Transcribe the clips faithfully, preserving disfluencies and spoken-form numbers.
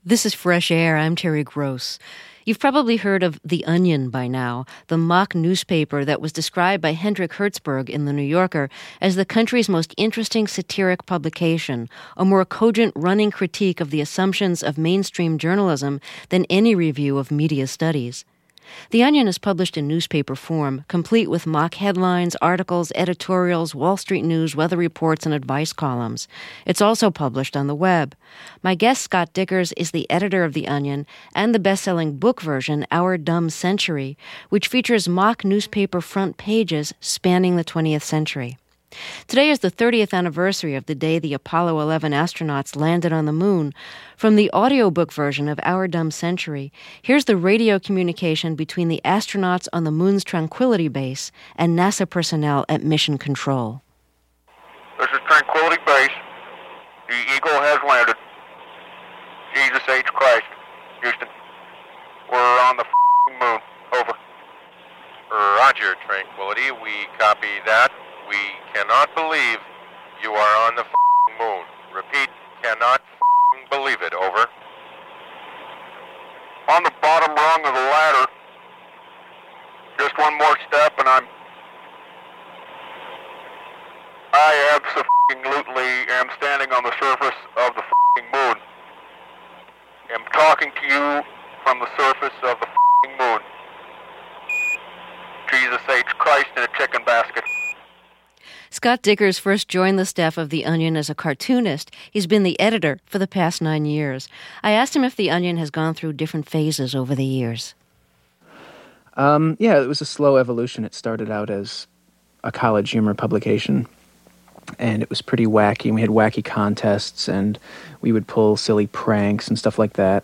This is Fresh Air. I'm Terry Gross. You've probably heard of The Onion by now, the mock newspaper that was described by Hendrik Hertzberg in The New Yorker as the country's most interesting satiric publication, a more cogent running critique of the assumptions of mainstream journalism than any review of media studies. The Onion is published in newspaper form, complete with mock headlines, articles, editorials, Wall Street News, weather reports, and advice columns. It's also published on the web. My guest, Scott Dikkers, is the editor of The Onion and the best-selling book version, Our Dumb Century, which features mock newspaper front pages spanning the twentieth century. Today is the thirtieth anniversary of the day the Apollo eleven astronauts landed on the moon. From the audiobook version of Our Dumb Century, here's the radio communication between the astronauts on the moon's Tranquility Base and NASA personnel at Mission Control. This is Tranquility Base. The Eagle has landed. Jesus H. Christ. Houston. We're on the f***ing moon. Over. Roger, Tranquility. We copy that. We cannot believe you are on the f***ing moon. Repeat, cannot f***ing believe it. Over. On the bottom rung of the ladder. Just one more step and I'm... I abso-f***ing-lutely am standing on the surface of the f***ing moon. I'm talking to you from the surface of the f***ing moon. Jesus H. Christ in a chicken basket. Scott Dikkers first joined the staff of The Onion as a cartoonist. He's been the editor for the past nine years. I asked him if The Onion has gone through different phases over the years. Um, yeah, it was a slow evolution. It started out as a college humor publication, and it was pretty wacky. And we had wacky contests, and we would pull silly pranks and stuff like that.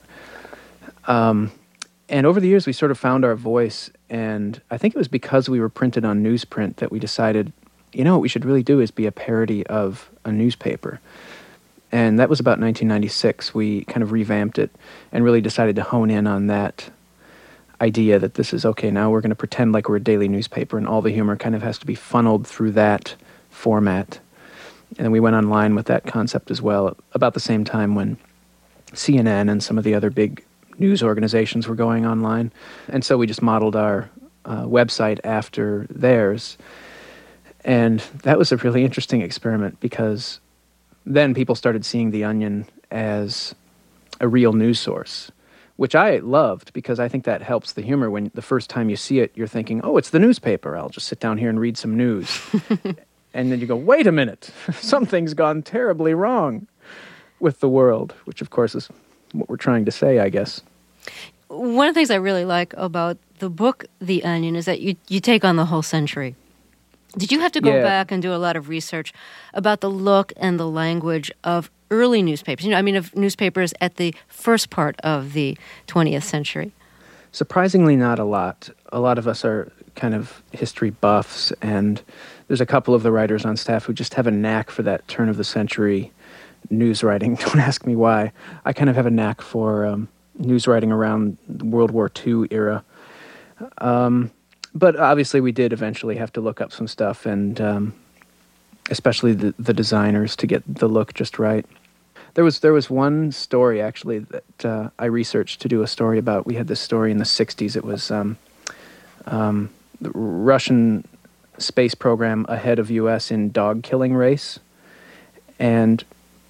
Um, and over the years, we sort of found our voice, and I think it was because we were printed on newsprint that we decided, you know, what we should really do is be a parody of a newspaper. And that was about nineteen ninety-six. We kind of revamped it and really decided to hone in on that idea that this is, okay, now we're going to pretend like we're a daily newspaper, and all the humor kind of has to be funneled through that format. And then we went online with that concept as well, about the same time when C N N and some of the other big news organizations were going online. And so we just modeled our uh, website after theirs. And that was a really interesting experiment because then people started seeing The Onion as a real news source, which I loved because I think that helps the humor. When the first time you see it, you're thinking, oh, it's the newspaper. I'll just sit down here and read some news. And then you go, wait a minute, something's gone terribly wrong with the world, which of course is what we're trying to say, I guess. One of the things I really like about the book, The Onion, is that you, you take on the whole century. Did you have to go yeah. back and do a lot of research about the look and the language of early newspapers? You know, I mean, of newspapers at the first part of the twentieth century. Surprisingly, not a lot. A lot of us are kind of history buffs, and there's a couple of the writers on staff who just have a knack for that turn of the century news writing. Don't ask me why. I kind of have a knack for um, news writing around the World War Two era. Um, but obviously we did eventually have to look up some stuff, and um, especially the, the designers to get the look just right. There was there was one story, actually, that uh, I researched to do a story about. We had this story in the sixties. It was um, um, the Russian space program ahead of U S in dog-killing race. And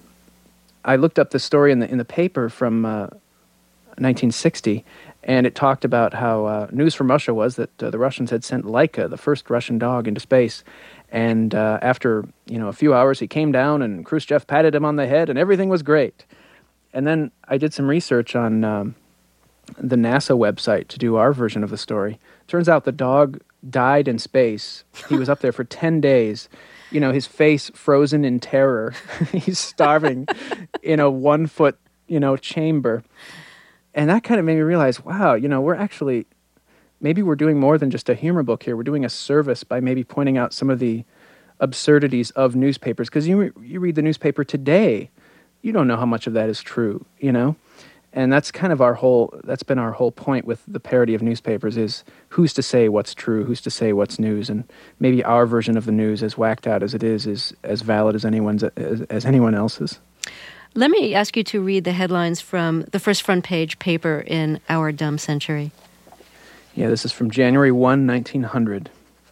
I looked up the story in the in the paper from uh, nineteen sixty, and it talked about how uh, news from Russia was that uh, the Russians had sent Laika, the first Russian dog, into space. And uh, after, you know, a few hours, he came down and Khrushchev patted him on the head and everything was great. And then I did some research on um, the NASA website to do our version of the story. Turns out the dog died in space. He was up there for ten days. You know, his face frozen in terror. He's starving in a one-foot, you know, chamber. And that kind of made me realize, wow, you know, we're actually... maybe we're doing more than just a humor book here. We're doing a service by maybe pointing out some of the absurdities of newspapers. Because you you read the newspaper today, you don't know how much of that is true, you know? And that's kind of our whole, that's been our whole point with the parody of newspapers is who's to say what's true, who's to say what's news. And maybe our version of the news, as whacked out as it is, is as valid as anyone's as, as anyone else's. Let me ask you to read the headlines from the first front page paper in Our Dumb Century. Yeah, this is from January first, nineteen hundred.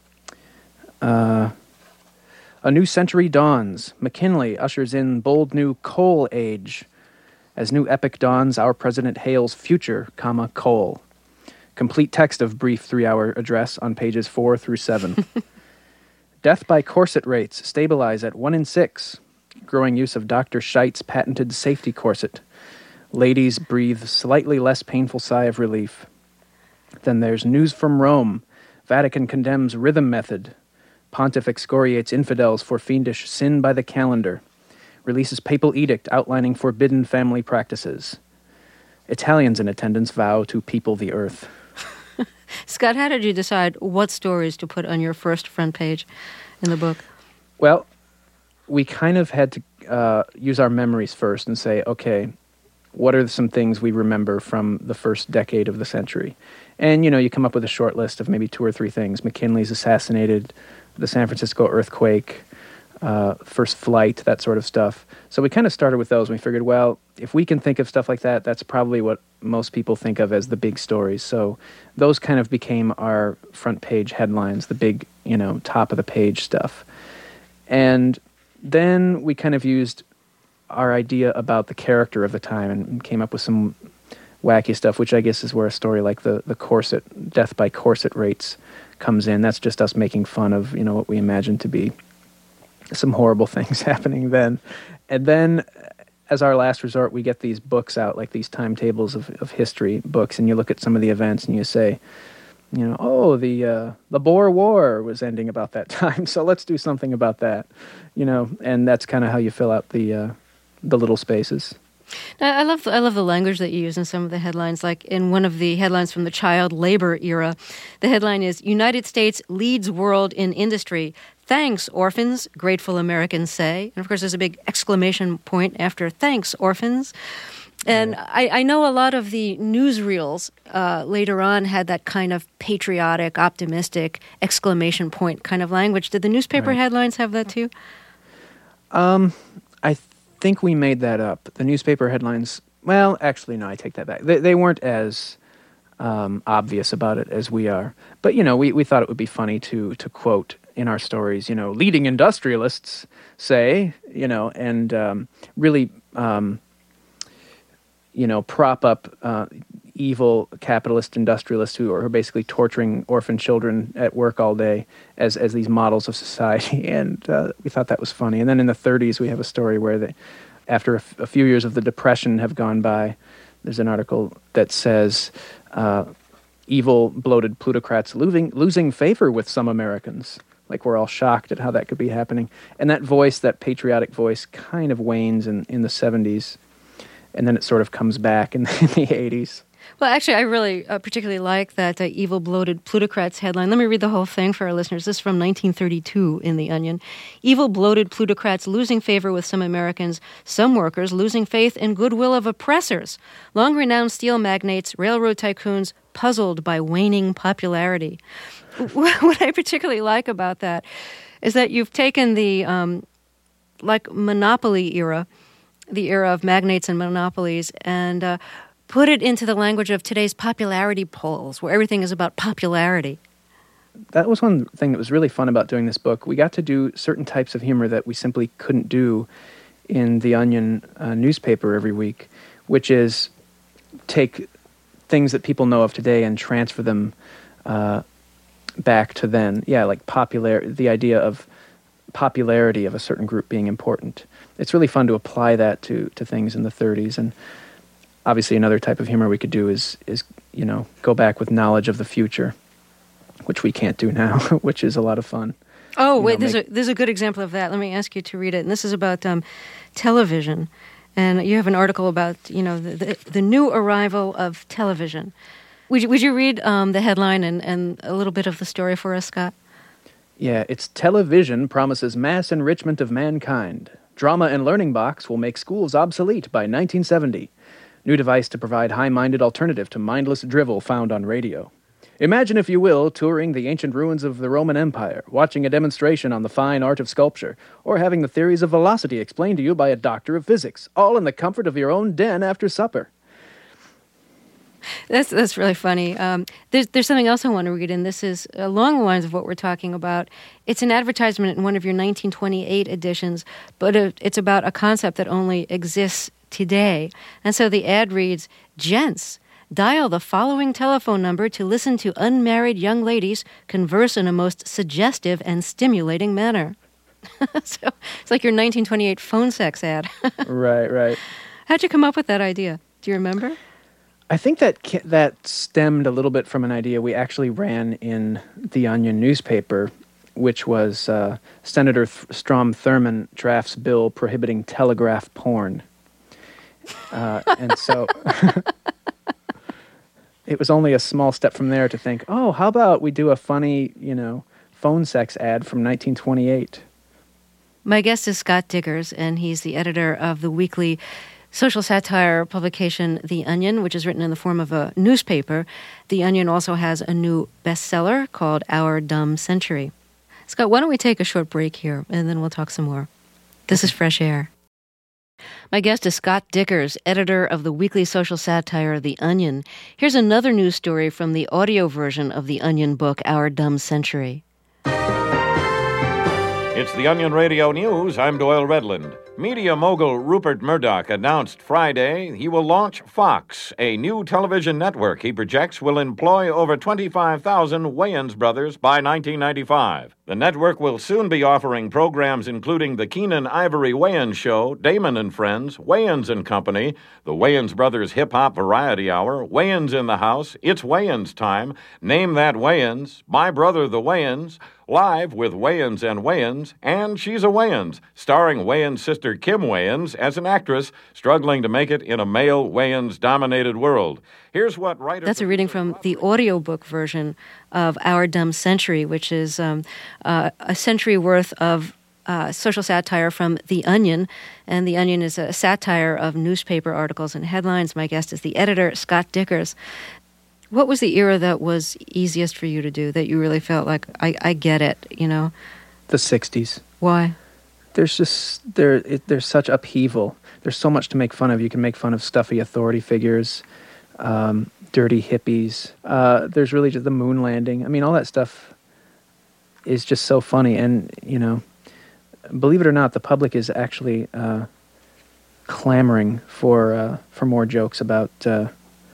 Uh, a new century dawns. McKinley ushers in bold new coal age. As new epic dawns, our president hails future, comma, coal. Complete text of brief three-hour address on pages four through seven. Death by corset rates stabilize at one in six. Growing use of Doctor Scheit's patented safety corset. Ladies breathe slightly less painful sigh of relief. Then there's news from Rome. Vatican condemns rhythm method. Pontiff excoriates infidels for fiendish sin by the calendar. Releases papal edict outlining forbidden family practices. Italians in attendance vow to people the earth. Scott, how did you decide what stories to put on your first front page in the book? Well, we kind of had to uh, use our memories first and say, okay, what are some things we remember from the first decade of the century? And, you know, you come up with a short list of maybe two or three things. McKinley's assassinated, the San Francisco earthquake, uh, first flight, that sort of stuff. So we kind of started with those, and we figured, well, if we can think of stuff like that, that's probably what most people think of as the big stories. So those kind of became our front page headlines, the big, you know, top of the page stuff. And then we kind of used our idea about the character of the time and came up with some wacky stuff, which I guess is where a story like the, the corset, death by corset rates comes in. That's just us making fun of, you know, what we imagine to be some horrible things happening then. And then as our last resort, we get these books out, like these timetables of, of history books, and you look at some of the events and you say, you know, oh, the uh, the Boer War was ending about that time, so let's do something about that, you know, and that's kind of how you fill out the uh, the little spaces. Now, I love I love the language that you use in some of the headlines. Like in one of the headlines from the child labor era, the headline is "United States leads world in industry. Thanks, orphans, grateful Americans say." And of course, there's a big exclamation point after "Thanks, orphans." And yeah. I, I know a lot of the newsreels uh, later on had that kind of patriotic, optimistic exclamation point kind of language. Did the newspaper right. headlines have that too? Um, I think we made that up. The newspaper headlines, well, actually, no, I take that back. They, they weren't as um, obvious about it as we are. But, you know, we, we thought it would be funny to to quote in our stories, you know, leading industrialists say, you know, and um, really... Um, you know, prop up uh, evil capitalist industrialists who are basically torturing orphan children at work all day as as these models of society. And uh, we thought that was funny. And then in the thirties, we have a story where they, after a, f- a few years of the Depression have gone by, there's an article that says, uh, evil, bloated plutocrats losing, losing favor with some Americans. Like, we're all shocked at how that could be happening. And that voice, that patriotic voice, kind of wanes in, in the seventies. And then it sort of comes back in the, in the eighties. Well, actually, I really uh, particularly like that uh, evil, bloated plutocrats headline. Let me read the whole thing for our listeners. This is from nineteen thirty-two in The Onion. Evil, bloated plutocrats losing favor with some Americans, some workers losing faith and goodwill of oppressors. Long-renowned steel magnates, railroad tycoons, puzzled by waning popularity. What I particularly like about that is that you've taken the, um, like, monopoly era, the era of magnates and monopolies, and uh, put it into the language of today's popularity polls, where everything is about popularity. That was one thing that was really fun about doing this book. We got to do certain types of humor that we simply couldn't do in the Onion uh, newspaper every week, which is take things that people know of today and transfer them uh, back to then. Yeah, like popular, the idea of popularity of a certain group being important. It's really fun to apply that to, to things in the thirties. And obviously another type of humor we could do is, is, you know, go back with knowledge of the future, which we can't do now, which is a lot of fun. Oh, you wait, know, there's, make... a, there's a good example of that. Let me ask you to read it. And this is about um, television. And you have an article about, you know, the, the, the new arrival of television. Would you, would you read um, the headline and, and a little bit of the story for us, Scott? Yeah, it's Television Promises Mass Enrichment of Mankind. Drama and Learning Box will make schools obsolete by nineteen seventy. New device to provide high-minded alternative to mindless drivel found on radio. Imagine, if you will, touring the ancient ruins of the Roman Empire, watching a demonstration on the fine art of sculpture, or having the theories of velocity explained to you by a doctor of physics, all in the comfort of your own den after supper. That's that's really funny. Um, there's there's something else I want to read, and this is along the lines of what we're talking about. It's an advertisement in one of your nineteen twenty-eight editions, but it, it's about a concept that only exists today. And so the ad reads, "Gents, dial the following telephone number to listen to unmarried young ladies converse in a most suggestive and stimulating manner." So it's like your nineteen twenty-eight phone sex ad. Right, right. How'd you come up with that idea? Do you remember? I think that that stemmed a little bit from an idea we actually ran in the Onion newspaper, which was uh, Senator Th- Strom Thurmond drafts bill prohibiting telegraph porn. Uh, and so it was only a small step from there to think, oh, how about we do a funny, you know, phone sex ad from nineteen twenty-eight? My guest is Scott Diggers, and he's the editor of the weekly social satire publication The Onion, which is written in the form of a newspaper. The Onion also has a new bestseller called Our Dumb Century. Scott, why don't we take a short break here, and then we'll talk some more. This is Fresh Air. My guest is Scott Diggers, editor of the weekly social satire The Onion. Here's another news story from the audio version of the Onion book, Our Dumb Century. It's the Onion Radio News. I'm Doyle Redland. Media mogul Rupert Murdoch announced Friday he will launch Fox, a new television network he projects will employ over twenty-five thousand Wayans brothers by nineteen ninety-five. The network will soon be offering programs including The Keenan Ivory Wayans Show, Damon and Friends, Wayans and Company, The Wayans Brothers Hip-Hop Variety Hour, Wayans in the House, It's Wayans Time, Name That Wayans, My Brother the Wayans, Live with Wayans and Wayans, and She's a Wayans, starring Wayans' sister Kim Wayans as an actress struggling to make it in a male Wayans-dominated world. Here's what writer... That's a reading from the audiobook version of Our Dumb Century, which is um, uh, a century worth of uh, social satire from The Onion. And The Onion is a satire of newspaper articles and headlines. My guest is the editor, Scott Diggers. What was the era that was easiest for you to do, that you really felt like, I, I get it, you know? The sixties. Why? There's just, there. It, there's such upheaval. There's so much to make fun of. You can make fun of stuffy authority figures, um, dirty hippies. Uh, there's really just the moon landing. I mean, all that stuff is just so funny. And, you know, believe it or not, the public is actually uh, clamoring for uh, for more jokes about... Uh,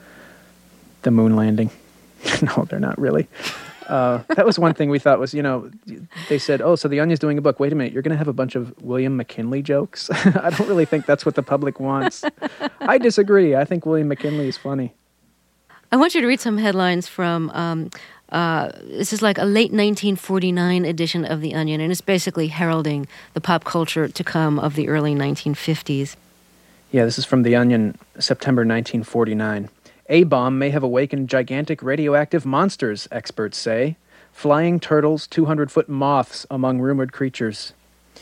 the moon landing. No, they're not really. Uh, that was one thing we thought was, you know, they said, oh, so The Onion's doing a book. Wait a minute, you're going to have a bunch of William McKinley jokes? I don't really think that's what the public wants. I disagree. I think William McKinley is funny. I want you to read some headlines from, um, uh, this is like a late nineteen forty-nine edition of The Onion, and it's basically heralding the pop culture to come of the early nineteen fifties. Yeah, this is from The Onion, September nineteen forty-nine. A-bomb may have awakened gigantic radioactive monsters, experts say. Flying turtles, two hundred foot moths among rumored creatures.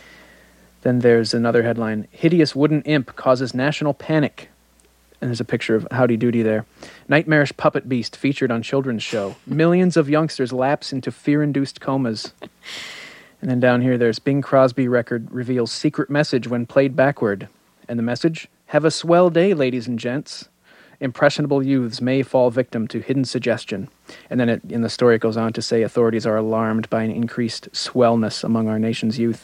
Then there's another headline. Hideous wooden imp causes national panic. And there's a picture of Howdy Doody there. Nightmarish puppet beast featured on children's show. Millions of youngsters lapse into fear-induced comas. And then down here there's Bing Crosby record reveals secret message when played backward. And the message, have a swell day, ladies and gents. Impressionable youths may fall victim to hidden suggestion. And then it, in the story it goes on to say authorities are alarmed by an increased swellness among our nation's youth.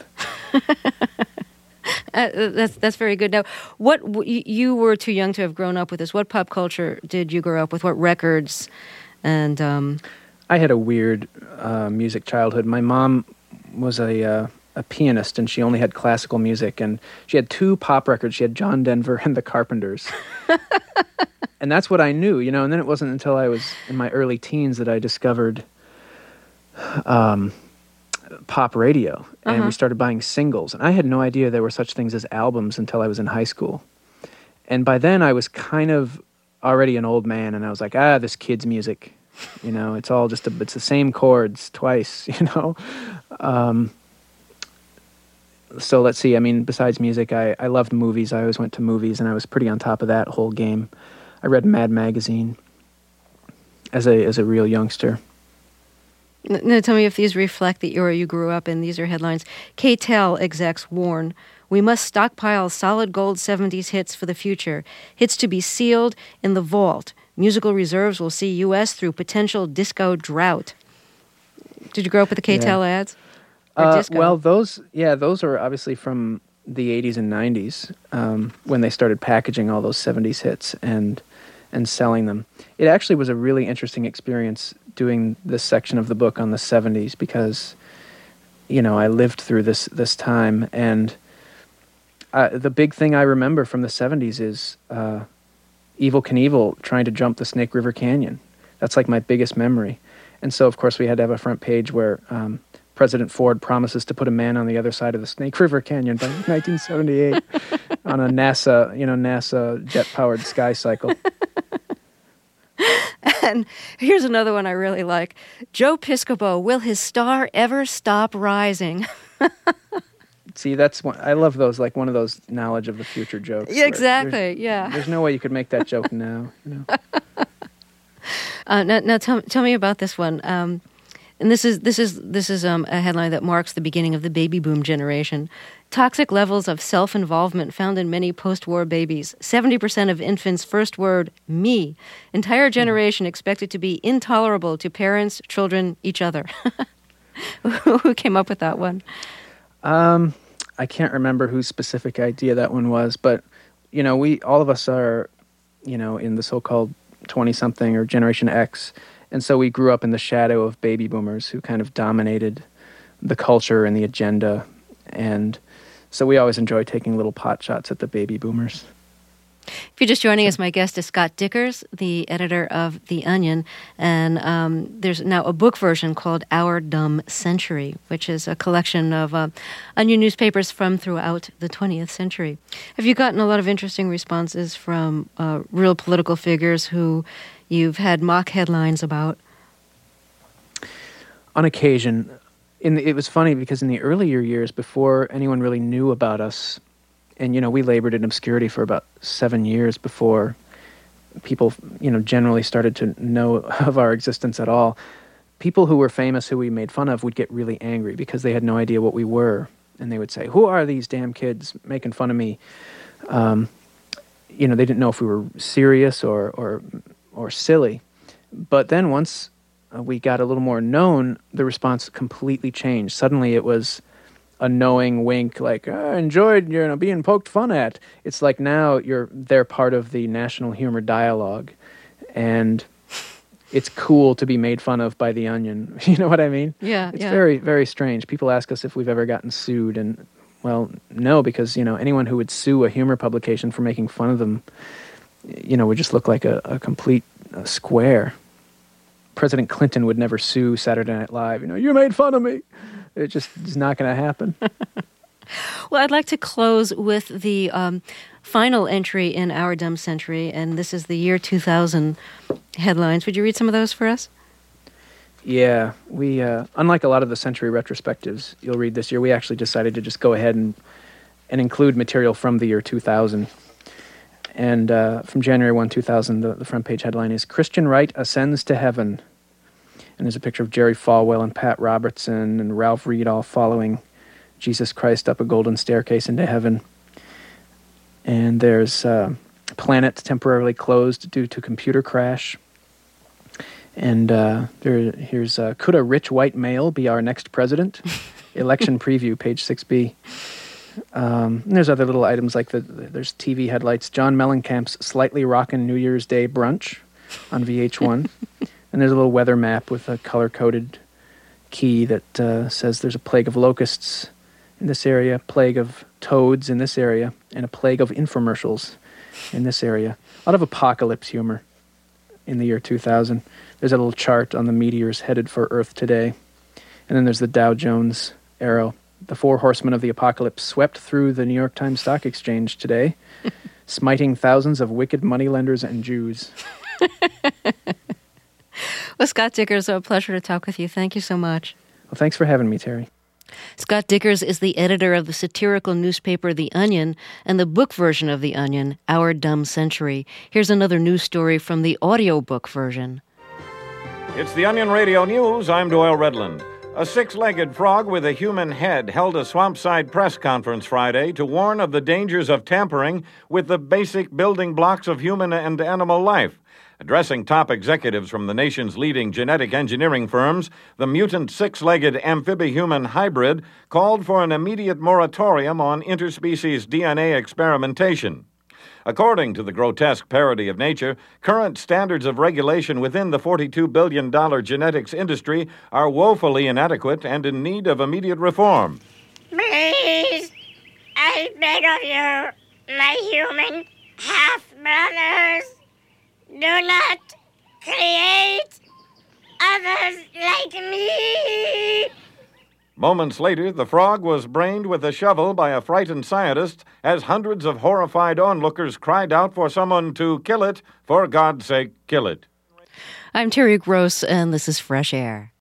uh, that's that's very good. Now, what w- you were too young to have grown up with this. What pop culture did you grow up with? What records? And um... I had a weird uh, music childhood. My mom was a uh, a pianist, and she only had classical music. And she had two pop records. She had John Denver and the Carpenters. And that's what I knew, you know, and then it wasn't until I was in my early teens that I discovered um, pop radio, and uh-huh. we started buying singles. And I had no idea there were such things as albums until I was in high school. And by then I was kind of already an old man, and I was like, ah, this kid's music, you know, it's all just, a, it's the same chords twice, you know. Um, so let's see, I mean, besides music, I, I loved movies. I always went to movies, and I was pretty on top of that whole game. I read Mad Magazine as a as a real youngster. Now, tell me if these reflect the era you grew up in. These are headlines. K T E L execs warn, we must stockpile solid gold seventies hits for the future. Hits to be sealed in the vault. Musical reserves will see U S through potential disco drought. Did you grow up with the K T E L yeah. ads? Or uh, disco? Well, those, yeah, those are obviously from the eighties and nineties um, when they started packaging all those seventies hits and and selling them. It actually was a really interesting experience doing this section of the book on the seventies because, you know, I lived through this this time, and uh, the big thing I remember from the seventies is uh, Evel Knievel trying to jump the Snake River Canyon. That's like my biggest memory. And so, of course, we had to have a front page where um, President Ford promises to put a man on the other side of the Snake River Canyon by nineteen seventy-eight on a NASA, you know, NASA jet-powered sky cycle. And here's another one I really like. Joe Piscopo, will his star ever stop rising? See, that's one, I love those, like one of those knowledge of the future jokes. Yeah, exactly, there's, yeah. There's no way you could make that joke now. You know? uh, now, now tell, tell me about this one. Um, and this is this is this is um, a headline that marks the beginning of the baby boom generation. Toxic levels of self-involvement found in many post-war babies. seventy percent of infants' first word, me. Entire generation expected to be intolerable to parents, children, each other. Who came up with that one? Um, I can't remember whose specific idea that one was, but, you know, we, all of us are, you know, in the so-called twenty-something or Generation X, and so we grew up in the shadow of baby boomers who kind of dominated the culture and the agenda, and so we always enjoy taking little pot shots at the baby boomers. If you're just joining us, my guest is Scott Dikkers, the editor of The Onion, and um, there's now a book version called Our Dumb Century, which is a collection of uh, Onion newspapers from throughout the twentieth century. Have you gotten a lot of interesting responses from uh, real political figures who you've had mock headlines about? On occasion. In the, it was funny because in the earlier years, before anyone really knew about us, and, you know, we labored in obscurity for about seven years before people, you know, generally started to know of our existence at all. People who were famous, who we made fun of, would get really angry because they had no idea what we were. And they would say, who are these damn kids making fun of me? Um, you know, they didn't know if we were serious or or, or silly. But then once uh, we got a little more known, the response completely changed. Suddenly it was a knowing wink, like, oh, I enjoyed, you know, being poked fun at. It's like now you're they're part of the national humor dialogue, and it's cool to be made fun of by The Onion. You know what I mean? Yeah, It's yeah. very, very strange. People ask us if we've ever gotten sued, and, well, no, because, you know, anyone who would sue a humor publication for making fun of them, you know, would just look like a, a complete uh, square. President Clinton would never sue Saturday Night Live. You know, you made fun of me. It just is not going to happen. Well, I'd like to close with the um, final entry in Our Dumb Century, and this is the year two thousand headlines. Would you read some of those for us? Yeah, we, uh, unlike a lot of the century retrospectives you'll read this year, we actually decided to just go ahead and, and include material from the year two thousand. And uh, from January first, two thousand, the, the front page headline is Christian Right Ascends to Heaven. And there's a picture of Jerry Falwell and Pat Robertson and Ralph Reed all following Jesus Christ up a golden staircase into heaven. And there's uh, Planet temporarily closed due to computer crash. And uh, there, here's uh, Could a Rich White Male Be Our Next President? Election preview, page six B. Um, and there's other little items like the, there's T V headlights. John Mellencamp's Slightly Rockin' New Year's Day Brunch on V H one. And there's a little weather map with a color-coded key that uh, says there's a plague of locusts in this area, plague of toads in this area, and a plague of infomercials in this area. A lot of apocalypse humor in the year two thousand. There's a little chart on the meteors headed for Earth today. And then there's the Dow Jones arrow. The four horsemen of the apocalypse swept through the New York Times Stock Exchange today, smiting thousands of wicked moneylenders and Jews. Well, Scott Dikkers, a pleasure to talk with you. Thank you so much. Well, thanks for having me, Terry. Scott Dikkers is the editor of the satirical newspaper The Onion and the book version of The Onion, Our Dumb Century. Here's another news story from the audiobook version. It's the Onion Radio News. I'm Doyle Redland. A six-legged frog with a human head held a swampside press conference Friday to warn of the dangers of tampering with the basic building blocks of human and animal life. Addressing top executives from the nation's leading genetic engineering firms, the mutant six-legged amphibi-human hybrid called for an immediate moratorium on interspecies D N A experimentation. According to the grotesque parody of nature, current standards of regulation within the forty-two billion dollars genetics industry are woefully inadequate and in need of immediate reform. Please, I beg of you, my human half-brothers, do not create others like me. Moments later, the frog was brained with a shovel by a frightened scientist as hundreds of horrified onlookers cried out for someone to kill it. For God's sake, kill it. I'm Terry Gross, and this is Fresh Air.